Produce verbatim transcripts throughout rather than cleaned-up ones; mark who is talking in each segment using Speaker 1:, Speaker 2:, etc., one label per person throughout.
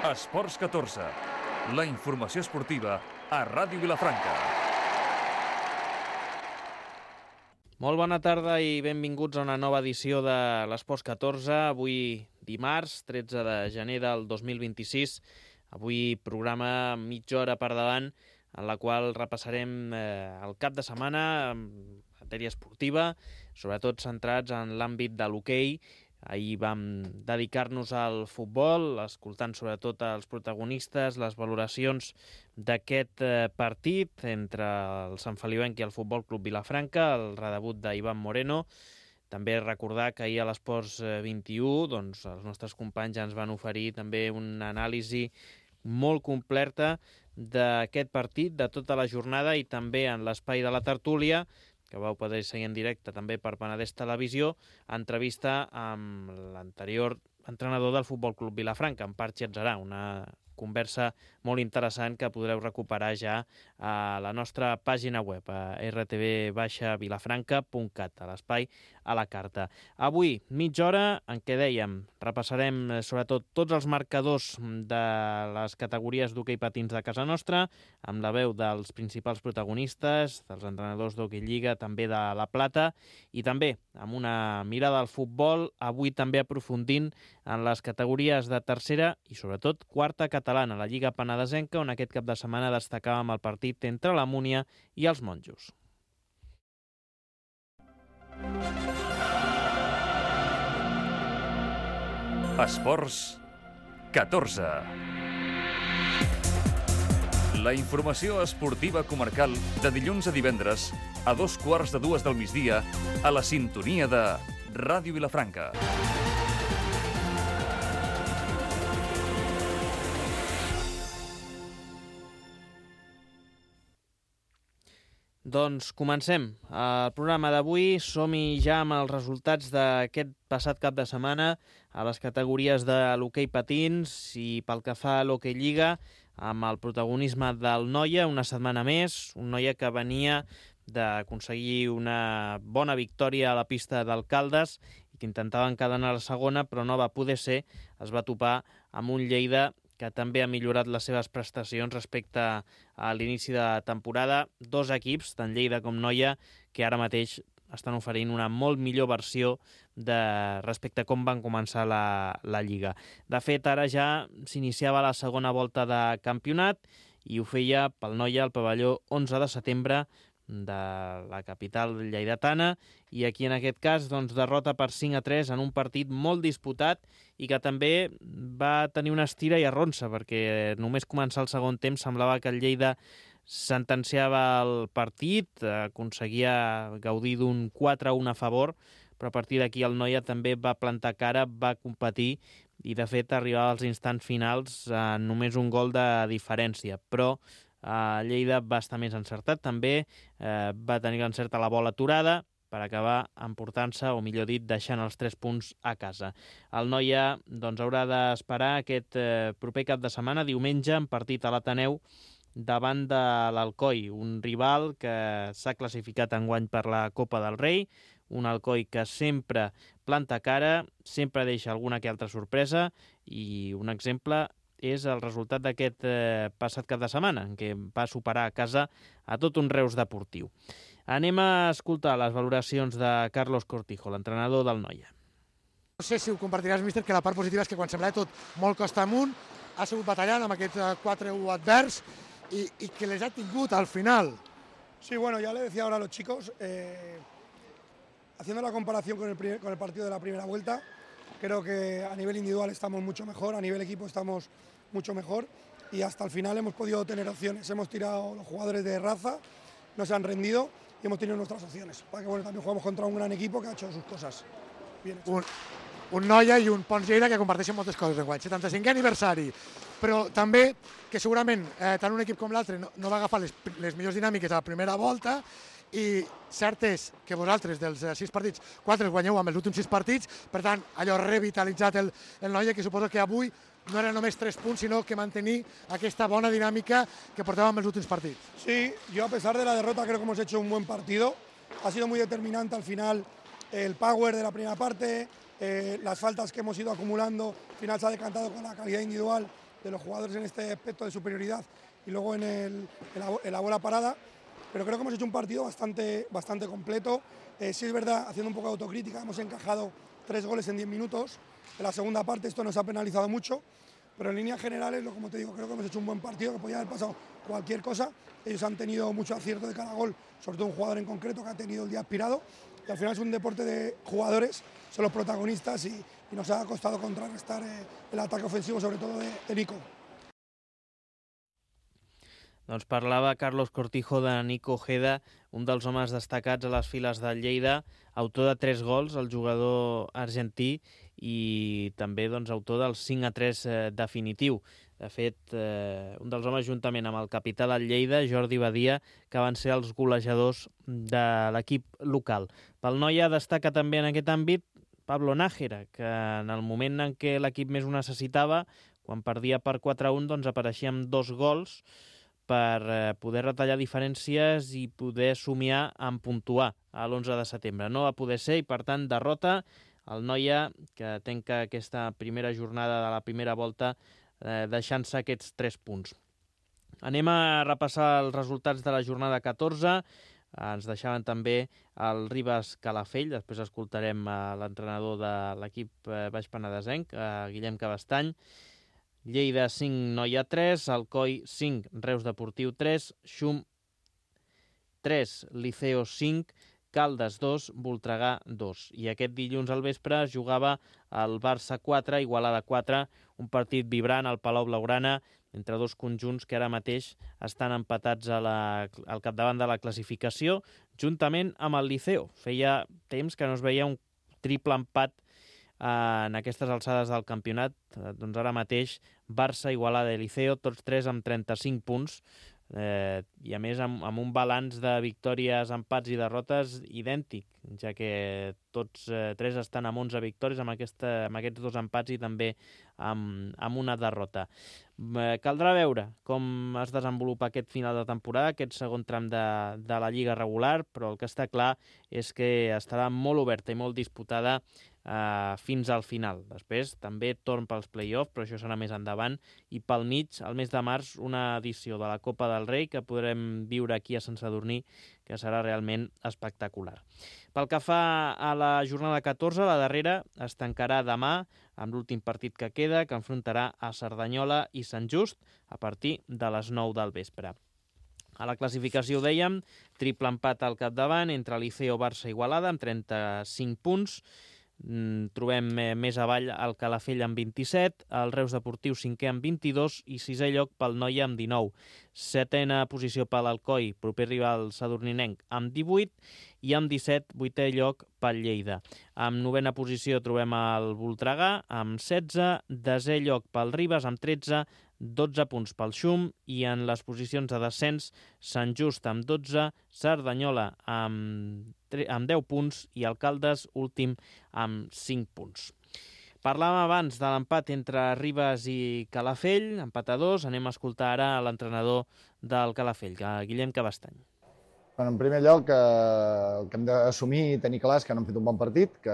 Speaker 1: Esports catorze, la informació esportiva a Ràdio Vilafranca.
Speaker 2: Molt bona tarda i benvinguts a una nova edició de l'Esports catorze. Avui dimarts, tretze de gener del dos mil vint-i-sis. Avui programa mitja hora per davant, en la qual repassarem eh, el cap de setmana en matèria esportiva, sobretot centrats en l'àmbit de l'hoquei. Ahir vam dedicar-nos al futbol, escoltant sobretot els protagonistes, les valoracions d'aquest partit entre el Sant Feliuenc i el Futbol Club Vilafranca, el redebut d'Ivan Moreno. També recordar que ahir a l'Esports vint-i-u doncs, els nostres companys ja ens van oferir també una anàlisi molt completa d'aquest partit, de tota la jornada, i també en l'espai de la tertúlia, que vau poder seguir en directe també per Penedès Televisió, entrevista amb l'anterior entrenador del Futbol Club Vilafranca, en Parchi Atzarà, una conversa molt interessant que podreu recuperar ja a la nostra pàgina web, a erre te ve vilafranca punt cat, a l'espai a la carta. Avui, mitja hora en què dèiem, repassarem sobretot tots els marcadors de les categories d'hoquei patins de casa nostra, amb la veu dels principals protagonistes, dels entrenadors d'hoquei lliga, també de La Plata, i també amb una mirada al futbol, avui també aprofundint en les categories de tercera i sobretot quarta catalana, la Lliga Penedesenca, on aquest cap de setmana destacàvem el partit entre la Múnia i els Monjos.
Speaker 1: Esports catorze. La informació esportiva comarcal de dilluns a divendres a dos quarts de dues del migdia a la sintonia de Ràdio Vilafranca.
Speaker 2: Doncs comencem. El programa d'avui som-hi ja amb els resultats d'aquest passat cap de setmana a les categories de l'hoquei patins i pel que fa a l'hoquei lliga, amb el protagonisme del Noia una setmana més, un Noia que venia d'aconseguir una bona victòria a la pista d'Alcaldes i que intentava encadenar la segona, però no va poder ser. Es va topar amb un Lleida que també ha millorat les seves prestacions respecte a l'inici de temporada. Dos equips, tant Lleida com Noia, que ara mateix estan oferint una molt millor versió de respecte a com van començar la, la Lliga. De fet, ara ja s'iniciava la segona volta de campionat i ho feia pel Noia al pavelló onze de setembre de la capital lleidatana, i aquí en aquest cas doncs, derrota per cinc a tres en un partit molt disputat i que també va tenir una estira i arronsa, perquè només començar el segon temps semblava que el Lleida sentenciava el partit, aconseguia gaudir d'un quatre a un a favor, però a partir d'aquí el Noia també va plantar cara, va competir i de fet arribava als instants finals a només un gol de diferència, però Uh, Lleida va estar més encertat també, uh, va tenir l'encert a la bola aturada per acabar emportant-se, o millor dit, deixant els tres punts a casa. El Noia doncs, haurà d'esperar aquest uh, proper cap de setmana, diumenge, en partit a l'Ateneu davant de l'Alcoi, un rival que s'ha classificat enguany per la Copa del Rei, un Alcoi que sempre planta cara, sempre deixa alguna que altra sorpresa, i un exemple és el resultat d'aquest eh, passat cap de setmana, en què va superar a casa a tot un Reus deportiu. Anem a escoltar les valoracions de Carlos Cortijo, l'entrenador del Noia.
Speaker 3: No sé si ho compartiràs, míster, que la part positiva és que quan semblava tot molt costa amunt, ha sigut batallant amb aquest quatre a u advers i, i que les ha tingut al final.
Speaker 4: Sí, bueno, ya le decía ahora a los chicos, eh, haciendo la comparación con el, primer, con el partido de la primera vuelta, creo que a nivel individual estamos mucho mejor, a nivel equipo estamos mucho mejor y hasta el final hemos podido tener opciones. Hemos tirado los jugadores de raza, no se han rendido y hemos tenido nuestras opciones. Para que bueno, también jugamos contra un gran equipo que ha hecho sus cosas bien hechas.
Speaker 3: Un, un Noia i un Pons Lleida que comparteixen moltes coses en guany. setanta-cinquè aniversari, però també que segurament eh, tant un equip com l'altre no, no va agafar les, les millors dinàmiques a la primera volta, i cert és que vosaltres dels sis partits, quatre els guanyeu amb els últims sis partits, per tant, allò revitalitzat el, el Noia, que suposo que avui no era només tres punts, sinó que mantenir aquesta bona dinàmica que portàvem els últims partits.
Speaker 4: Sí, yo a pesar de la derrota creo que hemos hecho un buen partido. Ha sido muy determinante al final el power de la primera parte, eh, las faltas que hemos ido acumulando, al final se ha decantado con la calidad individual de los jugadores en este aspecto de superioridad y luego en, el, en, la, en la bola parada, pero creo que hemos hecho un partido bastante, bastante completo. Eh, sí es verdad, haciendo un poco de autocrítica, hemos encajado tres goles en diez minutos. En la segunda parte esto nos ha penalizado mucho, pero en líneas generales, lo como te digo, creo que hemos hecho un buen partido, que podía haber pasado cualquier cosa. Ellos han tenido mucho acierto de cada gol, sobre todo un jugador en concreto que ha tenido el día aspirado, y al final es un deporte de jugadores, son los protagonistas, y, y nos ha costado contrarrestar eh, el ataque ofensivo, sobre todo de, de Nico.
Speaker 2: Doncs parlava Carlos Cortijo de Nico Ojeda, un dels homes destacats a les files del Lleida, autor de tres gols, el jugador argentí, i també doncs, autor del cinc a tres eh, definitiu. De fet, eh, un dels homes, juntament amb el capità del Lleida, Jordi Badia, que van ser els golejadors de l'equip local. Pel Noia destaca també en aquest àmbit Pablo Nájera, que en el moment en què l'equip més ho necessitava, quan perdia per quatre a un, doncs apareixia amb dos gols, per eh, poder retallar diferències i poder somiar en puntuar a l'onze de setembre. No va poder ser i, per tant, derrota el Noia, que tanca aquesta primera jornada de la primera volta eh, deixant-se aquests tres punts. Anem a repassar els resultats de la jornada catorze. Ens deixaven també el Ribes Calafell, després escoltarem a l'entrenador de l'equip eh, baix penedesenc, eh, Guillem Cabestany. Lleida cinc, Noia tres, Alcoi cinc, Reus Deportiu tres, Xum tres, Liceo cinc, Caldes dos, Voltregà dos. I aquest dilluns al vespre jugava el Barça quatre, Igualada quatre, un partit vibrant al Palau Blaugrana entre dos conjunts que ara mateix estan empatats a la, al capdavant de la classificació, juntament amb el Liceo. Feia temps que no es veia un triple empat en aquestes alçades del campionat. Doncs ara mateix Barça, Igualada i Liceo, tots tres amb trenta-cinc punts, eh, i a més amb, amb un balanç de victòries, empats i derrotes idèntic, ja que tots eh, tres estan amb onze victòries, amb, aquesta, amb aquests dos empats i també amb, amb una derrota. Eh, caldrà veure com es desenvolupa aquest final de temporada, aquest segon tram de, de la Lliga regular, però el que està clar és que estarà molt oberta i molt disputada Uh, fins al final. Després també torn pels play-off, però això serà més endavant, i pel mig, al mes de març, una edició de la Copa del Rei que podrem viure aquí a Sant Sadurní, que serà realment espectacular. Pel que fa a la jornada catorze, la darrera es tancarà demà amb l'últim partit que queda, que enfrontarà a Cerdanyola i Sant Just a partir de les nou del vespre. A la classificació, ho dèiem, triple empat al capdavant entre Liceo, Barça i Igualada amb trenta-cinc punts. Trobem més avall el Calafell amb vint-i-set, el Reus Deportiu cinquè amb vint-i-dos i sisè lloc pel Noia amb dinou. Setena posició per l'Alcoi, proper rival sadurninenc, amb divuit, i amb disset, vuitè lloc pel Lleida. Amb novena posició trobem el Voltregà amb setze, desè lloc pel Ribes amb tretze, dotze punts pel Xum, i en les posicions de descens, Sant Just amb dotze, Cerdanyola amb, amb deu punts i el Caldes últim amb cinc punts. Parlàvem abans de l'empat entre Ribes i Calafell, empat a dos. Anem a escoltar ara l'entrenador del Calafell, Guillem Cabestany.
Speaker 5: Bueno, en primer lloc, eh, el que hem d'assumir i tenir clar és que no hem fet un bon partit, que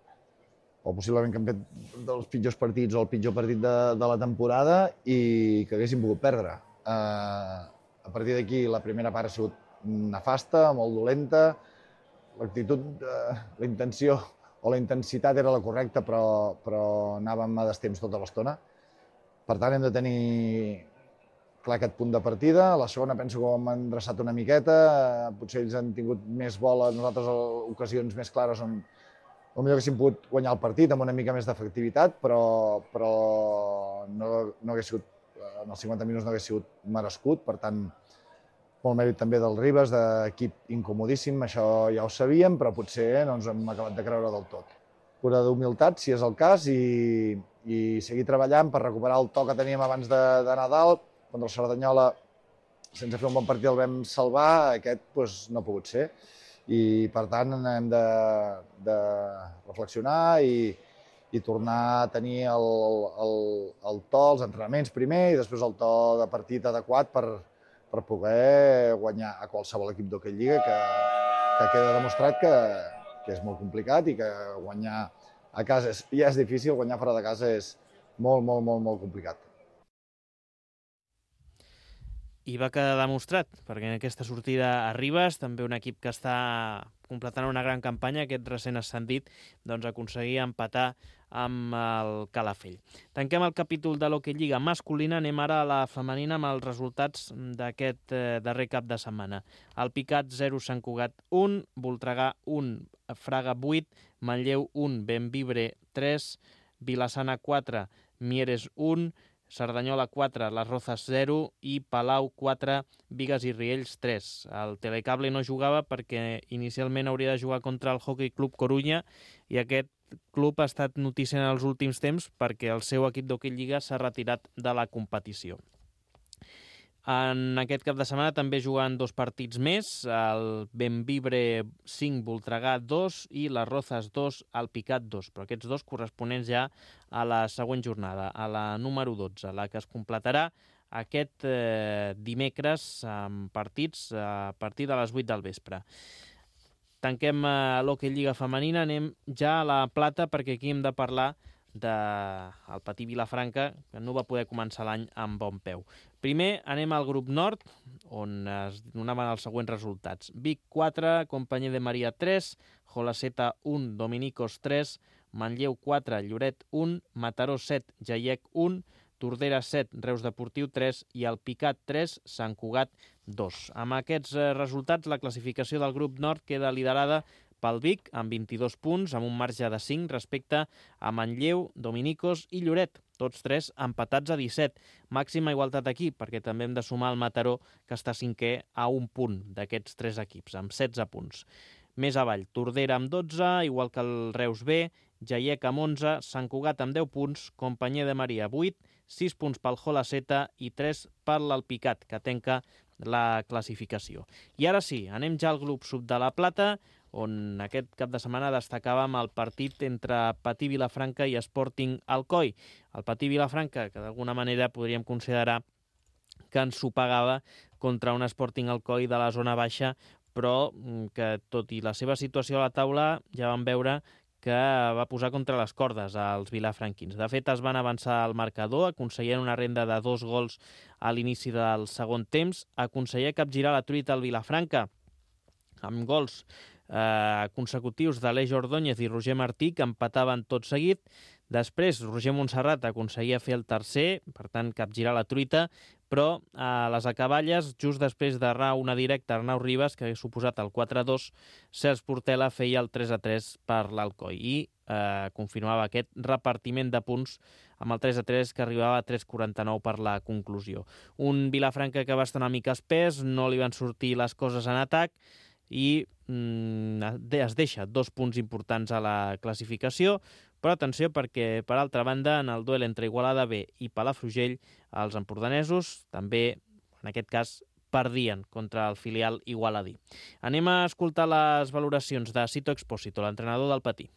Speaker 5: o possiblement que hem fet dels pitjors partits o el pitjor partit de, de la temporada i que haguéssim pogut perdre. Eh, a partir d'aquí, la primera part ha sigut nefasta, molt dolenta. L'actitud, eh, la intenció o la intensitat era la correcta, però, però anàvem a destemps tota l'estona. Per tant, hem de tenir clar aquest punt de partida. A la segona penso que ho hem endreçat una miqueta. Eh, potser ells han tingut més bola, nosaltres ocasions més clares on potser haguéssim pogut guanyar el partit amb una mica més d'efectivitat, però, però no, no hagués sigut, en els cinquanta minuts no hagués sigut merescut. Per tant, molt mèrit també del Ribes, d'equip incomodíssim, això ja ho sabíem, però potser no ens hem acabat de creure del tot. Pura d'humilitat, si és el cas, i, i seguir treballant per recuperar el to que teníem abans de, de Nadal. Contra el Cerdanyola, sense fer un bon partit el vam salvar, aquest doncs, no ha pogut ser. I per tant hem de, de reflexionar i, i tornar a tenir el, el, el to, els entrenaments primer i després el to de partit adequat per, per poder guanyar a qualsevol equip d'hoquei lliga, que, que queda demostrat que, que és molt complicat i que guanyar a casa és, ja és difícil, guanyar fora de casa és molt, molt, molt, molt complicat.
Speaker 2: I va quedar demostrat, perquè en aquesta sortida arribes, també un equip que està completant una gran campanya, aquest recent ascendit, doncs aconseguir empatar amb el Calafell. Tanquem el capítol de l'Hockey Lliga masculina, anem ara a la femenina amb els resultats d'aquest eh, darrer cap de setmana. El Picat zero, Sant Cugat un, Voltregà un, Fraga vuit, Manlleu un, Benvibre tres, Vilassana quatre, Mieres un, Cerdanyola quatre, Les Rozas zero i Palau quatre, Bigues i Riells tres. El Telecable no jugava perquè inicialment hauria de jugar contra el Hockey Club Corunya i aquest club ha estat notícia en els últims temps perquè el seu equip d'Hockey Lliga s'ha retirat de la competició. En aquest cap de setmana també juguen dos partits més, el Benvibre cinc, Voltregà dos i les Rozas dos, el Picat dos, però aquests dos corresponents ja a la següent jornada, a la número dotze, la que es completarà aquest eh, dimecres amb partits a partir de les vuit del vespre. Tanquem eh, l'Hockey Lliga femenina, anem ja a la plata perquè aquí hem de parlar del Patí Vilafranca, que no va poder començar l'any amb bon peu. Primer anem al grup nord, on es donaven els següents resultats. Vic quatre, Companyia de Maria tres, Jolaseta un, Dominicos tres, Manlleu quatre, Lloret un, Mataró set, Jaiec un, Tordera set, Reus Deportiu tres i el Picat tres, Sant Cugat dos. Amb aquests resultats, la classificació del grup nord queda liderada pel Vic, amb vint-i-dos punts, amb un marge de cinc respecte a Manlleu, Dominicos i Lloret, tots tres empatats a disset. Màxima igualtat aquí, perquè també hem de sumar el Mataró, que està cinquè a un punt d'aquests tres equips, amb setze punts. Més avall, Tordera amb dotze, igual que el Reus B, Jaiec amb onze, Sant Cugat amb deu punts, Companyia de Maria vuit, sis punts pel Jolaseta i tres per l'Alpicat, que tanca la classificació. I ara sí, anem ja al grup sub de la Plata, on aquest cap de setmana destacàvem el partit entre Patí Vilafranca i Sporting Alcoi. El Patí Vilafranca, que d'alguna manera podríem considerar que ens supagava contra un Sporting Alcoi de la zona baixa, però que tot i la seva situació a la taula ja vam veure que va posar contra les cordes als vilafranquins. De fet, es van avançar al marcador, aconseguien una renda de dos gols a l'inici del segon temps, aconseguia capgirar la truita al Vilafranca, amb gols eh, consecutius d'Aleix Ordóñez i Roger Martí, que empataven tot seguit. Després, Roger Montserrat aconseguia fer el tercer, per tant, capgirar la truita, però a les acaballes, just després d'errar una directa a Arnau Ribas, que hagués suposat el quatre a dos, Cels Portela feia el tres a tres per l'Alcoi i eh, confirmava aquest repartiment de punts amb el tres a tres, que arribava a tres a quaranta-nou per la conclusió. Un Vilafranca que va estar una mica espès, no li van sortir les coses en atac, i mm, es deixa dos punts importants a la classificació, però atenció perquè, per altra banda, en el duel entre Igualada B i Palafrugell, els empordanesos també, en aquest cas, perdien contra el filial igualadí. Anem a escoltar les valoracions de Sito Expósito, l'entrenador del Patí.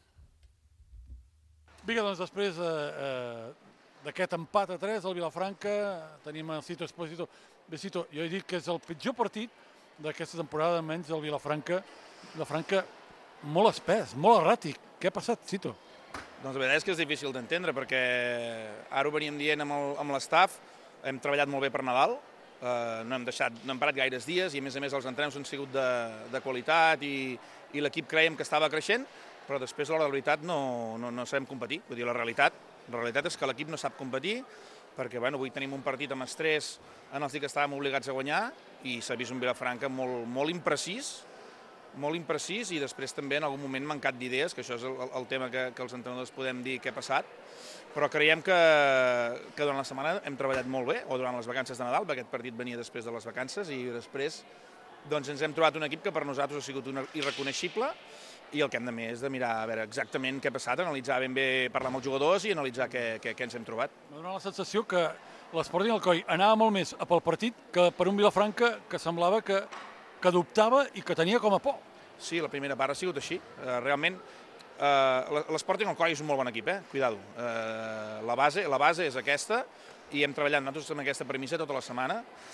Speaker 6: Vinga, doncs després eh, eh, d'aquest empat a tres, el Vilafranca, tenim el Sito Expósito. Bé, Sito, jo he dit que és el pitjor partit d'aquesta temporada, menys el Vilafranca. Vilafranca molt espès, molt erràtic. Què ha passat, Sito?
Speaker 7: Doncs la veritat és que és difícil d'entendre, perquè ara ho veníem dient amb l'estaf, hem treballat molt bé per Nadal, eh, no hem deixat, no hem parat gaires dies i a més a més els entrenos han sigut de, de qualitat i, i l'equip creiem que estava creixent, però després a l'hora de la veritat no, no, no sabem competir. Vull dir, la realitat, la realitat és que l'equip no sap competir, perquè bueno, avui tenim un partit amb estrès en els que estàvem obligats a guanyar i s'ha vist un Vilafranca molt, molt imprecís, molt imprecís i després també en algun moment mancat d'idees, que això és el, el tema que, que els entrenadors podem dir què ha passat, però creiem que, que durant la setmana hem treballat molt bé, o durant les vacances de Nadal, perquè aquest partit venia després de les vacances i després doncs, ens hem trobat un equip que per nosaltres ha sigut un irreconeixible i el que hem de més és de mirar a veure exactament què ha passat, analitzar ben bé, parlar amb els jugadors i analitzar què, què, què ens hem trobat.
Speaker 6: M'ha donat la sensació que l'Sporting Alcoi anava molt més a pel partit que per un Vilafranca que semblava que que dubtava i que tenia com a por.
Speaker 7: Sí, la primera part ha sigut així. Uh, realment, uh, l'Sporting Alcoi és un molt bon equip, eh? Cuidado. Uh, la, base, la base és aquesta i hem treballat nosaltres amb aquesta premissa tota la setmana.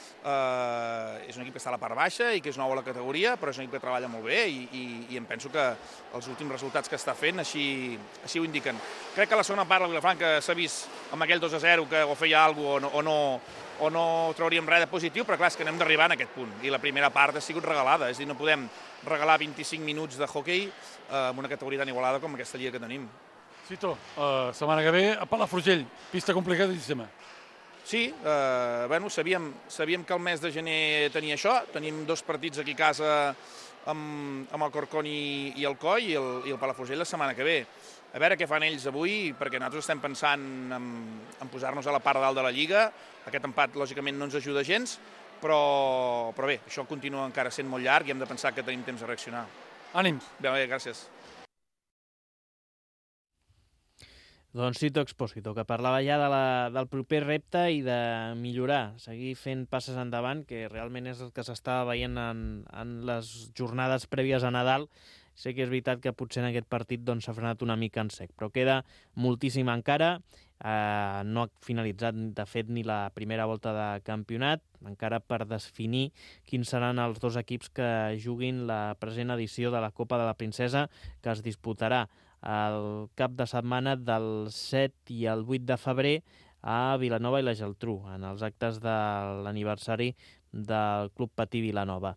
Speaker 7: Uh, és un equip que està a la part baixa i que és nou a la categoria, però és un equip que treballa molt bé i, i, i em penso que els últims resultats que està fent així, així ho indiquen. Crec que la segona part la Vilafranca s'ha vist amb aquell dos a zero que o feia alguna cosa o no, o no o no trauríem res de positiu, però clar, és que anem d'arribar en aquest punt. I la primera part ha sigut regalada, és a dir, no podem regalar vint-i-cinc minuts de hoquei amb una categoria tan igualada com aquesta lliga que tenim.
Speaker 6: Cito, uh, setmana que ve a Palafrugell, pista complicadíssima.
Speaker 7: Sí, eh, bueno, sabíem, sabíem que el mes de gener tenia això, tenim dos partits aquí a casa amb, amb el Corcón i, i el Coll i el, i el Palafrugell la setmana que ve. A veure què fan ells avui, perquè nosaltres estem pensant en, en posar-nos a la part de dalt de la Lliga. Aquest empat, lògicament, no ens ajuda gens, però, però bé, això continua encara sent molt llarg i hem de pensar que tenim temps de reaccionar.
Speaker 6: Ànims.
Speaker 7: Bé, bé, gràcies.
Speaker 2: Doncs Cito Expósito, que parlava ja de la, del proper repte i de millorar, seguir fent passes endavant, que realment és el que s'està veient en, en les jornades prèvies a Nadal. Sé que és veritat que potser en aquest partit doncs, s'ha frenat una mica en sec, però queda moltíssim encara. Eh, no ha finalitzat, de fet, ni la primera volta de campionat, encara per definir quins seran els dos equips que juguin la present edició de la Copa de la Princesa, que es disputarà el cap de setmana del set i el vuit de febrer a Vilanova i la Geltrú, en els actes de l'aniversari del Club Patí Vilanova.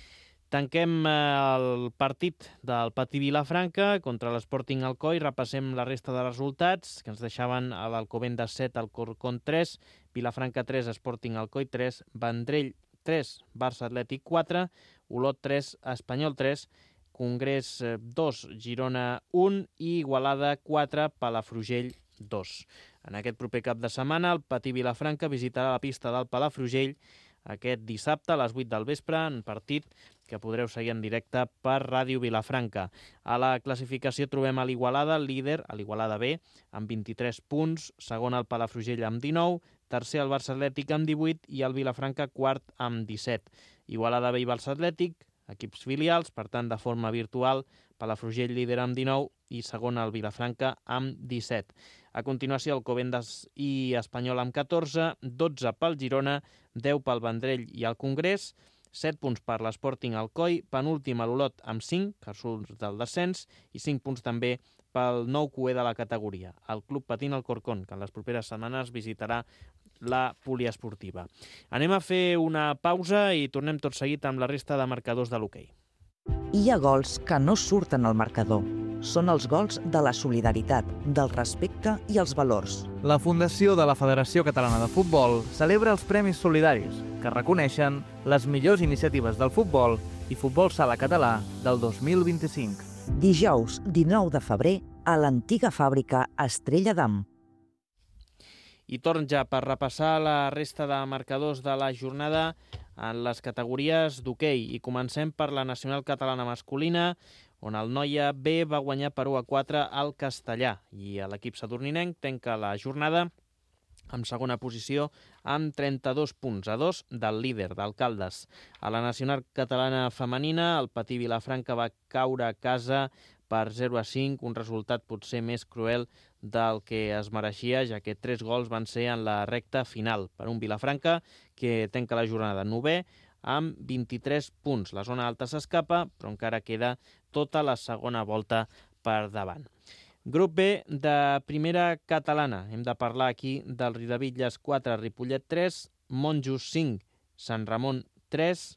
Speaker 2: Tanquem el partit del Patí Vilafranca contra l'Sporting Alcoi, repassem la resta de resultats que ens deixaven a l'Alcobendas set, al Corcón tres, Vilafranca tres, Sporting Alcoi tres, Vendrell tres, Barça Atlètic quatre, Olot tres, Espanyol tres, Congrés dos, Girona un i Igualada quatre, Palafrugell dos. En aquest proper cap de setmana, el Patí Vilafranca visitarà la pista del Palafrugell aquest dissabte a les vuit del vespre, en partit que podreu seguir en directe per Ràdio Vilafranca. A la classificació trobem a l'Igualada, el líder, a l'Igualada B, amb vint-i-tres punts, segon el Palafrugell amb dinou, tercer el Barça Atlètic amb divuit i el Vilafranca quart amb disset. Igualada B i Barça Atlètic, equips filials, per tant, de forma virtual, Palafrugell líder amb dinou i segon el Vilafranca amb disset. A continuació, Alcobendas i Espanyol amb catorze, dotze pel Girona, deu pel Vendrell i el Congrés, set punts per l'Sporting Alcoi, penúltim a l'Olot amb cinc, que surt del descens, i cinc punts també pel nou cuer de la categoria, el Club Patín Alcorcón, que en les properes setmanes visitarà la poliesportiva. Anem a fer una pausa i tornem tot seguit amb la resta de marcadors de l'hoquei.
Speaker 8: Hi ha gols que no surten al marcador. Són els gols de la solidaritat, del respecte i els valors.
Speaker 9: La Fundació de la Federació Catalana de Futbol celebra els Premis Solidaris, que reconeixen les millors iniciatives del futbol i futbol sala català del dos mil vint-i-cinc.
Speaker 8: Dijous, dinou de febrer, a l'antiga fàbrica Estrella d'Am.
Speaker 2: I torn ja per repassar la resta de marcadors de la jornada en les categories d'hoquei. I comencem per la nacional catalana masculina, on el Noia B va guanyar per u a quatre al Castellà. I l'equip sadurninenc tanca la jornada en segona posició amb trenta-dos punts, a dos del líder, d'Alcaldes. A la nacional catalana femenina, el Patí Vilafranca va caure a casa per zero a cinc, un resultat potser més cruel del que es mereixia, ja que tres gols van ser en la recta final per un Vilafranca que tanca la jornada novè amb vint-i-tres punts. La zona alta s'escapa, però encara queda tota la segona volta per davant. Grup B de primera catalana. Hem de parlar aquí del Riudebitlles quatre, Ripollet tres, Monjos cinc, Sant Ramon tres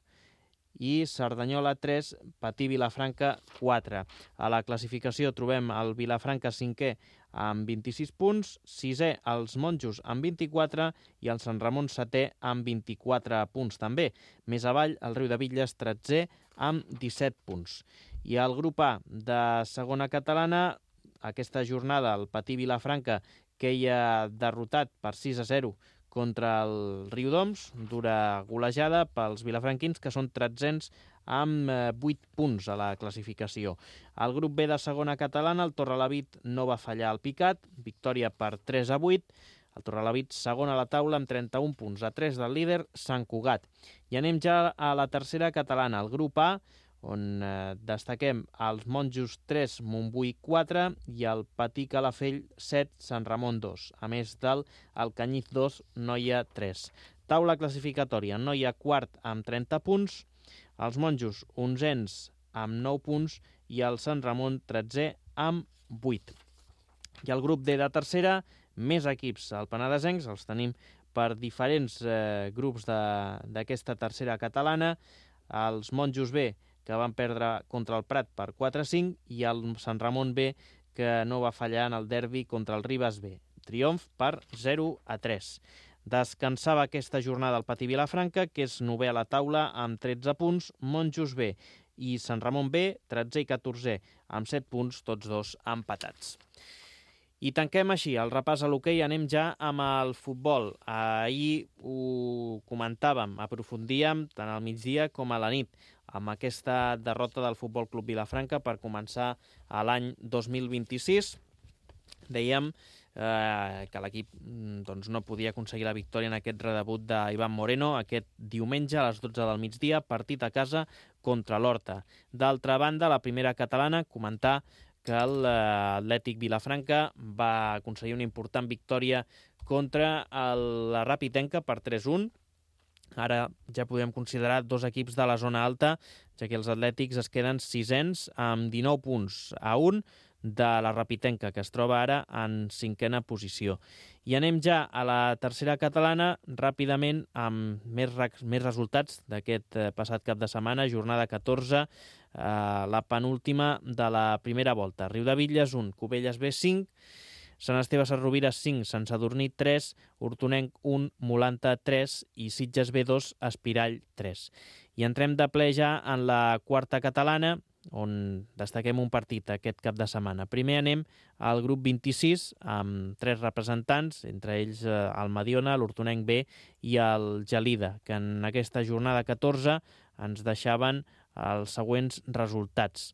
Speaker 2: i Cerdanyola tres, Patí Vilafranca quatre. A la classificació trobem el Vilafranca cinquè amb vint-i-sis punts, sisè els Monjos amb vint-i-quatre i el Sant Ramon setè amb vint-i-quatre punts també. Més avall, el Riudebitlles tretzè amb disset punts. I al grup A de segona catalana, aquesta jornada el Patí Vilafranca queia derrotat per sis a zero contra el Riudoms, dura golejada pels vilafranquins, que són tretzens amb vuit punts a la classificació. Al grup B de segona catalana, el Torrelavit no va fallar al picat, victòria per tres a vuit. El Torrelavit segon a la taula amb trenta-un punts, a tres del líder, Sant Cugat. I anem ja a la tercera catalana, el grup A, on eh, destaquem els Monjos tres, Montbui quatre i el Patí Calafell set, Sant Ramon dos, a més del Alcanyiz dos, Noia tres. Taula classificatòria, Noia quart amb trenta punts, els Monjos onzens amb nou punts i el Sant Ramon tretzè amb vuit. I el grup D de tercera, més equips al Penedesencs, els tenim per diferents eh, grups d'aquesta tercera catalana, els Monjos B, que van perdre contra el Prat per quatre a cinc, i el Sant Ramon B, que no va fallar en el derbi contra el Ribes B. Triomf per zero a tres. Descansava aquesta jornada el Patí Vilafranca, que és novè a la taula amb tretze punts, Monjos B i Sant Ramon B, tretzè i catorzè, amb set punts, tots dos empatats. I tanquem així el repàs a l'hoquei, anem ja amb el futbol. Ahir ho comentàvem, aprofundíem tant al migdia com a la nit, amb aquesta derrota del Futbol Club Vilafranca per començar l'any dos mil vint-i-sis. Dèiem eh, que l'equip doncs, no podia aconseguir la victòria en aquest redebut d'Ivan Moreno aquest diumenge a les dotze del migdia, partit a casa contra l'Horta. D'altra banda, la primera catalana, comentar que l'Atlètic Vilafranca va aconseguir una important victòria contra el, la Rapitenca per tres a un. Ara ja podem considerar dos equips de la zona alta, ja que els atlètics es queden sisens amb dinou punts a un de la Rapitenca, que es troba ara en cinquena posició. I anem ja a la tercera catalana, ràpidament, amb més, més resultats d'aquest passat cap de setmana, jornada catorze, eh, la penúltima de la primera volta. Riudebitlles un, Cubelles B cinc, Sant Esteve Sesrovires cinc, Sant Sadurní tres, Hortonenc un, Molanta tres i Sitges B dos, Espirall tres. I entrem de ple ja en la quarta catalana, on destaquem un partit aquest cap de setmana. Primer anem al grup vint-i-sis, amb tres representants, entre ells el Mediona, l'Hortonenc B i el Gelida, que en aquesta jornada catorze ens deixaven els següents resultats.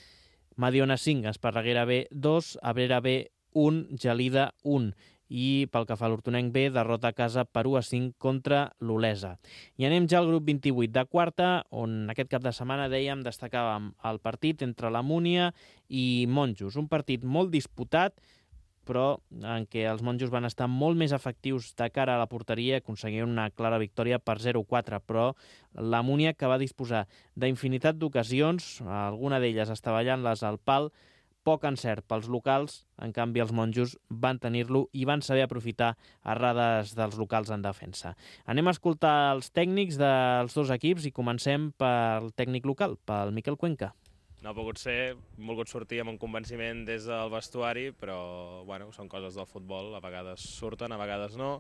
Speaker 2: Mediona cinc, Esparreguera B dos, Abrera B un, Gelida un. I pel que fa a l'Hortonenc B, derrota a casa per u a cinc contra l'Olesa. I anem ja al grup vint-i-vuit de quarta, on aquest cap de setmana, dèiem, destacàvem el partit entre la Múnia i Monjos. Un partit molt disputat, però en què els Monjos van estar molt més efectius de cara a la porteria, aconseguint una clara victòria per zero a quatre, però la Múnia, que va disposar d'infinitat d'ocasions, alguna d'elles estavellant-les al pal, poc encert pels locals, en canvi els Monjos van tenir-lo i van saber aprofitar errades dels locals en defensa. Anem a escoltar els tècnics dels dos equips i comencem pel tècnic local, pel Miquel Cuenca.
Speaker 10: No ha pogut ser, hem volgut sortir amb un convenciment des del vestuari, però bueno, són coses del futbol, a vegades surten, a vegades no.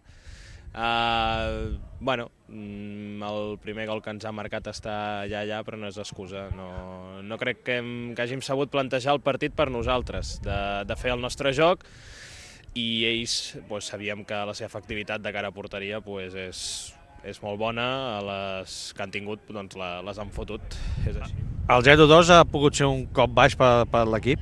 Speaker 10: Uh, bueno, el primer gol que ens ha marcat està allà, allà, però no és excusa. No, no crec que, hem, que hàgim sabut plantejar el partit per nosaltres, de, de fer el nostre joc, i ells pues, sabíem que la seva efectivitat de cara a porteria pues, és, és molt bona, a les que han tingut doncs, la, les han fotut, és així.
Speaker 11: El zero dos ha pogut ser un cop baix per, per l'equip?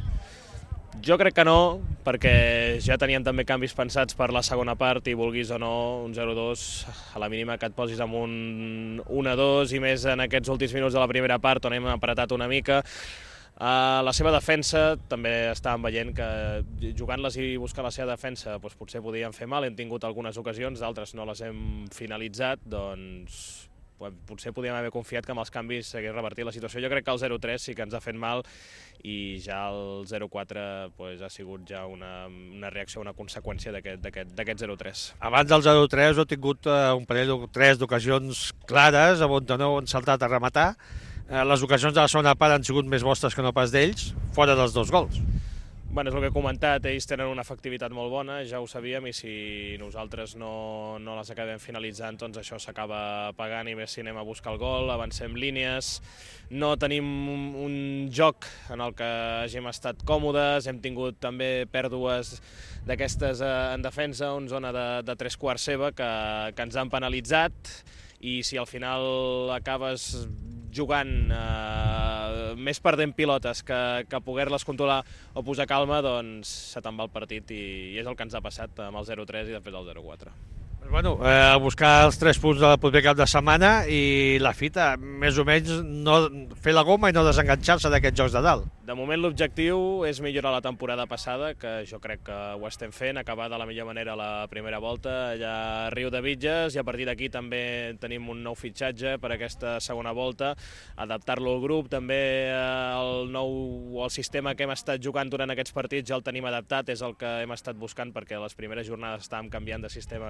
Speaker 10: Jo crec que no, perquè ja teníem també canvis pensats per la segona part i vulguis o no, un zero dos, a la mínima que et posis amb un un a dos i més en aquests últims minuts de la primera part on hem apretat una mica. Uh, la seva defensa, també estàvem veient que jugant-les i buscant la seva defensa doncs potser podien fer mal, hem tingut algunes ocasions, d'altres no les hem finalitzat, doncs potser podíem haver confiat que amb els canvis s'hagués revertit la situació. Jo crec que el zero tres sí que ens ha fet mal i ja el zero quatre pues, ha sigut ja una, una reacció, una conseqüència d'aquest zero tres.
Speaker 11: Abans del zero tres heu tingut uh, un parell o tres d'ocasions clares on no heu encertat a rematar. Uh, les ocasions de la segona part han sigut més vostres que no pas d'ells, fora dels dos gols.
Speaker 10: Bueno, és el que he comentat, ells tenen una efectivitat molt bona, ja ho sabíem, i si nosaltres no, no les acabem finalitzant, doncs això s'acaba pagant, i més si anem a buscar el gol, avancem línies, no tenim un, un joc en el que hàgim estat còmodes, hem tingut també pèrdues d'aquestes en defensa, en zona de, de tres quarts seva, que, que ens han penalitzat, i si al final acabes jugant eh, més perdent pilotes que, que poder-les controlar o posar calma, doncs se te'n va el partit i, i és el que ens ha passat amb el zero tres i després el zero quatre.
Speaker 11: Bueno, eh, buscar els tres punts del proper cap de setmana i la fita, més o menys, no fer la goma i no desenganxar-se d'aquests jocs de dalt.
Speaker 10: De moment l'objectiu és millorar la temporada passada, que jo crec que ho estem fent, acabar de la millor manera la primera volta allà a Riudebitlles, i a partir d'aquí també tenim un nou fitxatge per aquesta segona volta, adaptar-lo al grup, també el nou el sistema que hem estat jugant durant aquests partits ja el tenim adaptat, és el que hem estat buscant perquè les primeres jornades estàvem canviant de sistema cada dos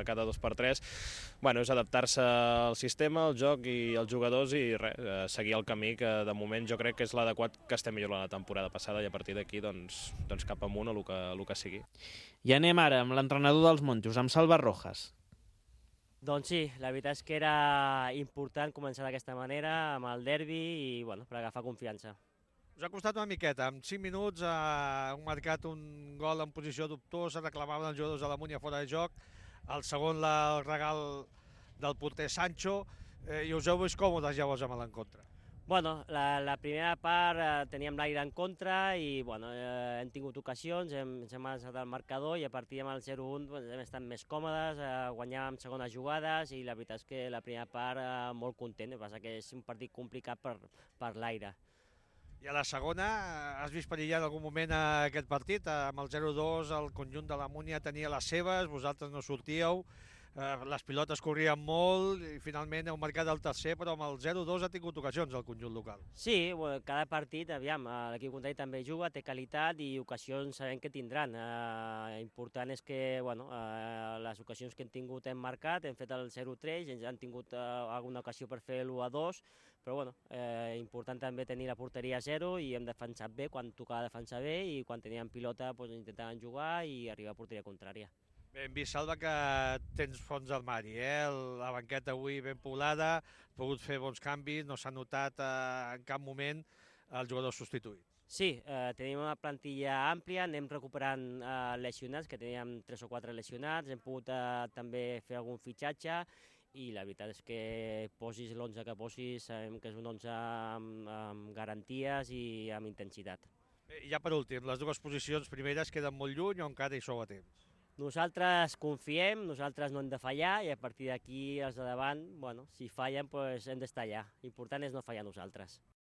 Speaker 10: per tres. Bueno, és adaptar-se al sistema, al joc i als jugadors i res, seguir el camí que de moment jo crec que és l'adequat, que estem millor la temporada passada i a partir d'aquí doncs, doncs cap amunt o el que, el que sigui.
Speaker 2: I anem ara amb l'entrenador dels monjos, amb Salva Rojas.
Speaker 12: Doncs sí, la veritat és que era important començar d'aquesta manera, amb el derbi i bueno, per agafar confiança.
Speaker 11: Us ha costat una miqueta, en cinc minuts eh, han marcat un gol en posició dubtosa, reclamaven els jugadors de la Múnia fora de joc, el segon la, el regal del porter Sancho, eh, i us heu vist còmodes llavors amb l'encontre.
Speaker 12: Bueno, la, la primera part eh, teníem l'aire en contra i bueno, eh, hem tingut ocasions, hem, ens hem alçat el marcador i a partir del zero un doncs, hem estat més còmodes, eh, guanyàvem segones jugades i la veritat és que la primera part eh, molt content, el que passa que és un partit complicat per, per l'aire.
Speaker 11: I a la segona, has vist perillar en algun moment aquest partit? Amb el zero dos el conjunt de la Múnia tenia les seves, vosaltres no sortíeu, les pilotes corrien molt i finalment heu marcat el tercer, però amb el zero dos ha tingut ocasions el conjunt local.
Speaker 12: Sí, bueno, cada partit, aviam, l'equip contrari també juga, té qualitat i ocasions sabem que tindran. Eh, important és que bueno, eh, les ocasions que hem tingut hem marcat, hem fet el zero tres, ens han tingut eh, alguna ocasió per fer l'u a dos, però bueno, eh, important també tenir la porteria a zero i hem defensat bé quan tocava defensar bé i quan teníem pilota doncs, intentaven jugar i arribar a porteria contrària.
Speaker 11: Bé, hem vist, Salva, que tens fons d'armari, eh? La banqueta avui ben poblada, has pogut fer bons canvis, no s'ha notat eh, en cap moment el jugador substituït.
Speaker 12: Sí, eh, tenim una plantilla àmplia, anem recuperant eh, lesionats, que teníem tres o quatre lesionats, hem pogut eh, també fer algun fitxatge i la veritat és que posis l'onze que posis, sabem que és un onze amb, amb garanties i amb intensitat.
Speaker 11: Bé, ja per últim, les dues posicions primeres queden molt lluny o encara hi sou a temps?
Speaker 12: Nosaltres confiem, nosaltres no hem de fallar i a partir d'aquí els de davant, bueno, si fallen doncs hem d'estar allà. L'important és no fallar nosaltres.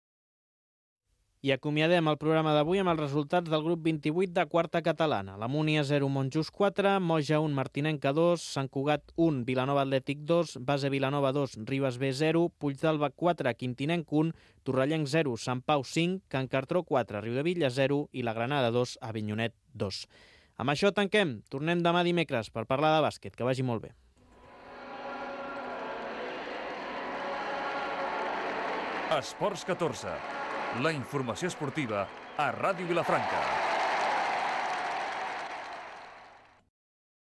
Speaker 2: I acomiadem el programa d'avui amb els resultats del grup vint-i-vuit de quarta catalana. La Múnia zero, Montjus quatre, Moja un, Martinenca dos, Sant Cugat un, Vilanova Atlètic dos, Base Vilanova dos, Ribes B zero, Puigdàlber quatre, Quintinenc un, Torrellenc zero, Sant Pau cinc, Can Cartró quatre, Riudevilla zero i la Granada dos, Avinyonet dos. Amb això tanquem. Tornem demà dimecres per parlar de bàsquet. Que vagi molt bé.
Speaker 1: Esports catorze. La informació esportiva a Ràdio Vilafranca.